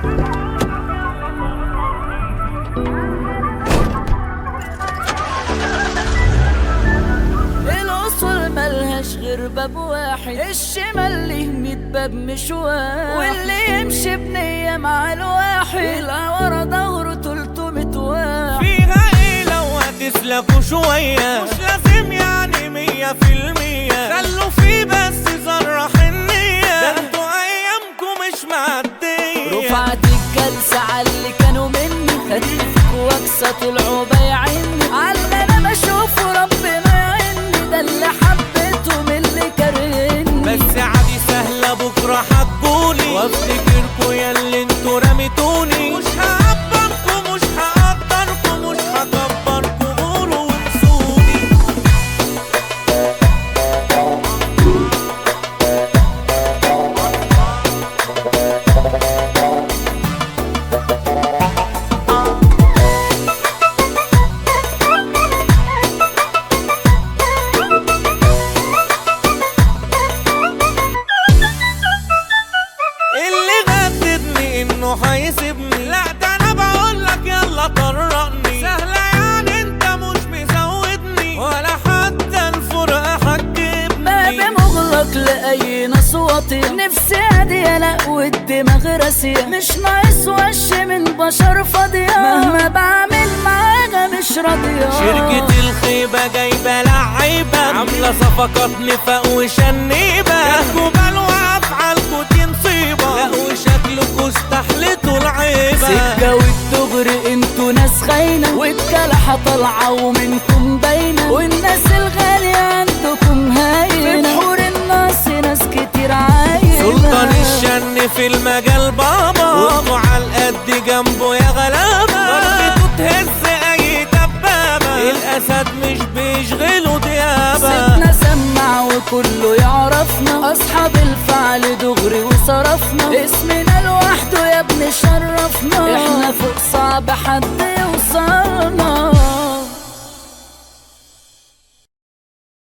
الأصول ملهاش غير باب واحد، الشمال ليه 100 باب مش واحد، واللي يمشي بنية مع الواحد يلقى ورا ظهره 300 واحد. فيها ايه لو هتسلكوا شوية؟ مش لازم يعني 100%، خلوا فيه بس ذرة حنية، ده انتوا ايامكم مش معدية. رفعت الجلسة عاللي كانوا مني، خدت واكسة طلعوا بايعيني، عاللي انا بشوفه ربنا يعيني، ده اللي حبيته من اللي كرهني. بس عادي سهلة بكرة هتقولي، وافتكركوا ياللي انتوا رميتوني. مش هعبركوا مش هقدركوا مش هكبركوا، قولوا وانسوني. هيسيبني؟ لا ده انا بقولك يلا طرقني. سهلة يعني انت مش مزودني، ولا حتى الفرقة حجبني. باب مغلق لأي ناس واطية، نفسي هادية لا والدماغ راسية، مش ناقص وش من بشر فاضية، مهما بعمل معاها مش راضية. شركة الخيبة جايبة لعيبة، عاملة صفقات نفاق وشنيبة، جاتكوا بلوى افعالكوا دي نصيبة، لا وشكلكوا استحلتوا العيبة. سكة والدغري انتوا ناس خاينة، والكلحة طالعة ومنكم باينة، والناس الغالية عندكم هاينة، في بحور الناس ناس كتير عاينة. سلطان الشن في المجال بابا، وانتوا عالقد جنبه يا غلابة، ضربته تهز اي دبابة، الاسد مش بيشغلوا ديابة. سيبنا سمع وكله يعرفنا، اصحاب الفعل دغري وصرفنا، اسمنا لوحده يا ابني شرفنا، احنا فوق صعب حد يوصل.